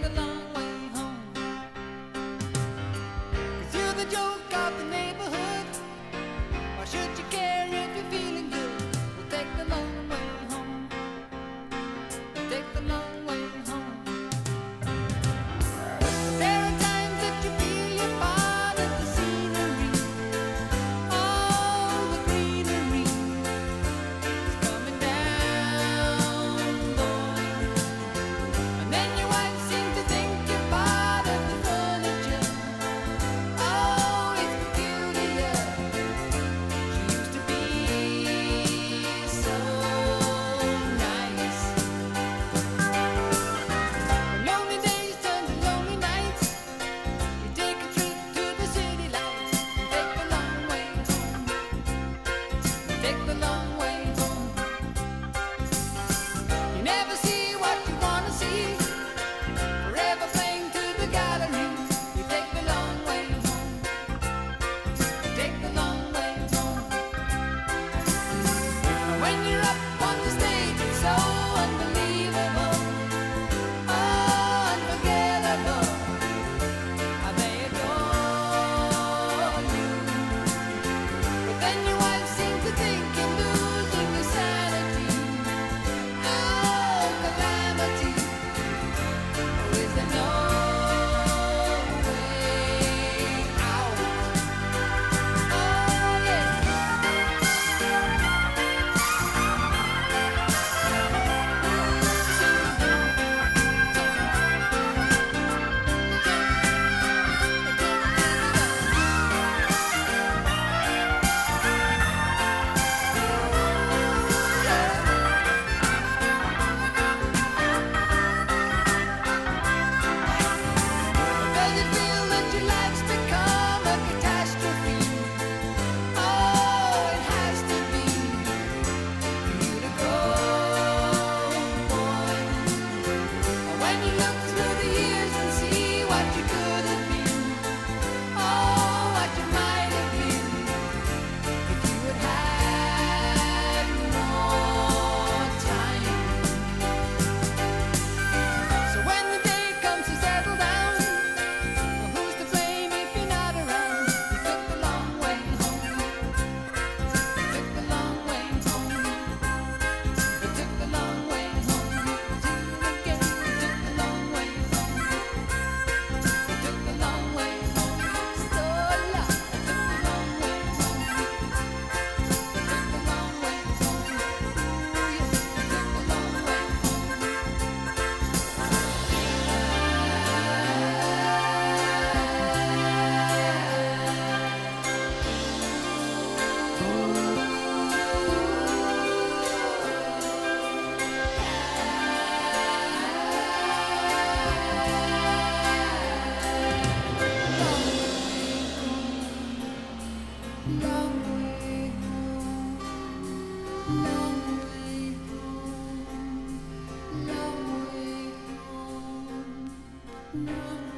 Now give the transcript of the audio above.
the long way home. 'Cause you're the joke of the neighborhood. Why should you care if you're feeling good? We'll take the long way home. Take the long way home. There are times that you feel you're part of the scenery. All the greenery is coming down, boy. And then your wife seems to think you're part of the furniture. Oh, it's peculiar. She used to be so nice. When lonely days turn to lonely nights, you take a trip to the city lights and take the long way home. Take the long way home. You never see what you wanna see. Forever playing to the gallery. You take the long way home. Take the long way home. And when you're up on the stage, it's so unbelievable, unforgettable. How they adore you. But then your wife seems to think you're losing your sanity. Oh, calamity. Or is there no way out? Oh, yeah. Does it feel that your life's become a catastrophe? Oh, it has to be for you to go, boy. When you look through the years and see what you could have been, oh, what you might have been, if you had had more time. So when the day comes to settle down, well, who's to blame if you're not around? You took the long way home. You took the long way home. You took the long way home. You again. You took the long way home. You took the long way home. So long. You took the long way home. You took the long way home. Ooh, yeah. You took the long way home. Long way home, long way home, long way home, long